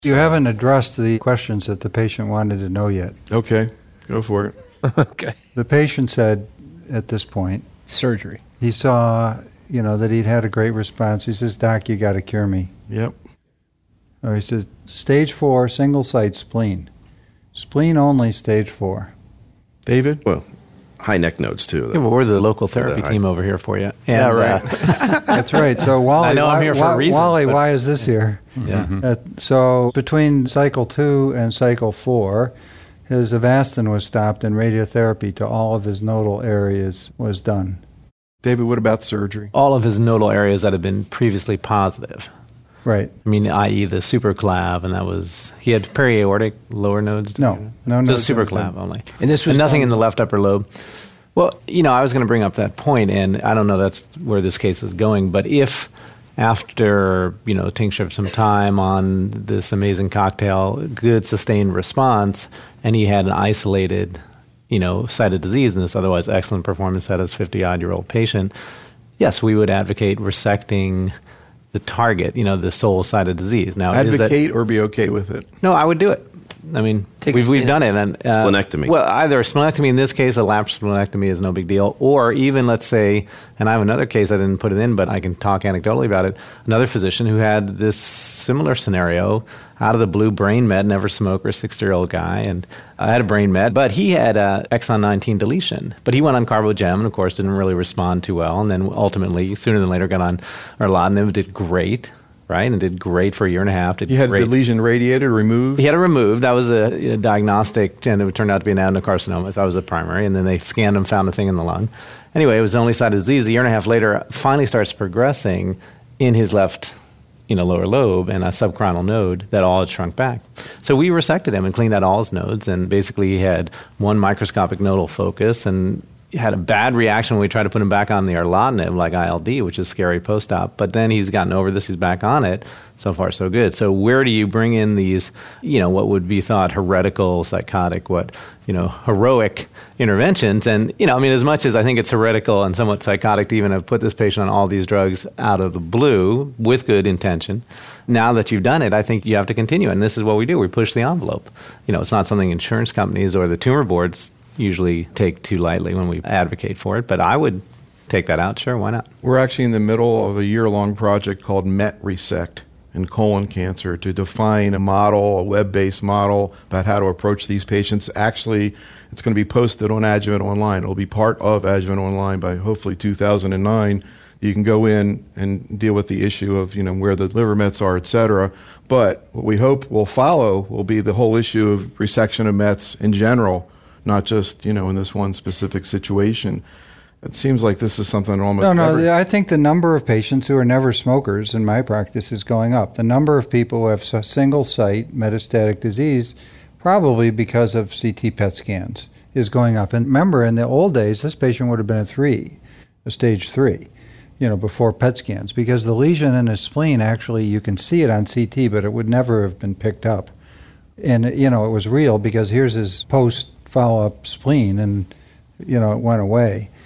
You haven't addressed the questions that the patient wanted to know yet. Okay, go for it. Okay. The patient said at this point, Surgery. he saw, that he'd had a great response. He says, "Doc, you got to cure me." Yep. Or he says, "Stage 4, single-site spleen. Spleen only, stage 4. David? Well, high neck nodes, too. Yeah, well, we're the local therapy team over here for you. Yeah, right. That's right. So, Wally, I know I'm here for a reason. Wally, why is this here? Yeah. So, between cycle 2 and cycle 4, his Avastin was stopped and radiotherapy to all of his nodal areas was done. David, what about surgery? All of his nodal areas that had been previously positive. Right. I mean, i.e. the superclav, and he had periaortic lower nodes? No. Just superclav only. And this was nothing in the left upper lobe. Well, I was going to bring up that point, and I don't know that's where this case is going, but if after, tincture of some time on this amazing cocktail, good sustained response, and he had an isolated, site of disease in this otherwise excellent performance at his 50-odd-year-old patient, yes, we would advocate resecting the target, the sole site of disease. Now, advocate or be okay with it? No, I would do it. I mean, we've done it. And, splenectomy. Well, either a splenectomy in this case, a lapsed splenectomy is no big deal, or even, let's say, and I have another case, I didn't put it in, but I can talk anecdotally about it, another physician who had this similar scenario, out of the blue, brain med, never smoker, 60-year-old guy, and I had a brain med, but he had exon 19 deletion. But he went on Carbogem and, of course, didn't really respond too well, and then ultimately, sooner than later, got on erlotinib, did great. Right, and did great for a year and a half. You had the lesion radiated, removed? He had it removed. That was a diagnostic, and it turned out to be an adenocarcinoma. That was a primary, and then they scanned him, found a thing in the lung. Anyway, it was the only side of disease. A year and a half later, finally starts progressing in his left lower lobe and a subcoronal node that all had shrunk back. So we resected him and cleaned out all his nodes, and basically he had one microscopic nodal focus and had a bad reaction when we tried to put him back on the erlotinib, like ILD, which is scary post-op. But then he's gotten over this. He's back on it. So far, so good. So where do you bring in these, what would be thought heretical, psychotic, heroic interventions? And, as much as I think it's heretical and somewhat psychotic to even have put this patient on all these drugs out of the blue with good intention, now that you've done it, I think you have to continue. And this is what we do. We push the envelope. It's not something insurance companies or the tumor boards usually take too lightly when we advocate for it, but I would take that out. Sure, why not? We're actually in the middle of a year-long project called MET-Resect in colon cancer to define a model, a web-based model about how to approach these patients. Actually, it's going to be posted on Adjuvant Online. It'll be part of Adjuvant Online by hopefully 2009. You can go in and deal with the issue of, where the liver mets are, et cetera. But what we hope will follow will be the whole issue of resection of mets in general, not just, in this one specific situation. It seems like this is something almost I think the number of patients who are never smokers in my practice is going up. The number of people who have single-site metastatic disease, probably because of CT PET scans, is going up. And remember, in the old days, this patient would have been a stage 3, before PET scans, because the lesion in his spleen, actually, you can see it on CT, but it would never have been picked up. And, it was real because here's his post-follow-up spleen, and, it went away.